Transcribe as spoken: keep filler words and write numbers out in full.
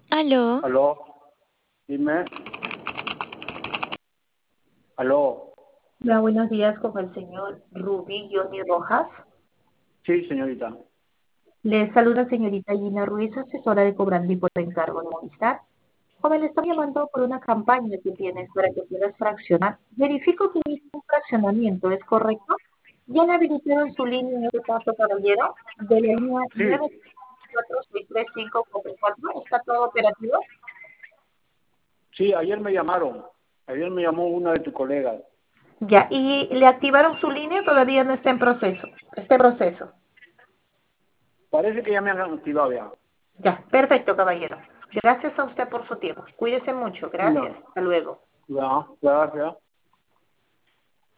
Aló, Aló, dime. Aló. Hola, buenos días con el señor Rubí Johnny Rojas. Sí, señorita. Le saluda señorita Gina Ruiz, asesora de cobrante y por encargo de Movistar. Joven, le estoy llamando por una campaña que tienes para que puedas fraccionar. Verifico que hizo un fraccionamiento, ¿es correcto? Ya le habilitaron su línea en este caso, caballero, de la línea Sí, nueve cuatro seis tres cinco cuatro cuatro. ¿Está todo operativo? sí, ayer me llamaron. Ayer me llamó una de tus colegas. Ya, ¿y le activaron su línea o todavía no está en proceso? Está en proceso. Parece que ya me han activado ya. Ya, perfecto, caballero. Gracias a usted por su tiempo. Cuídese mucho. Gracias. No, Hasta luego. ya, gracias.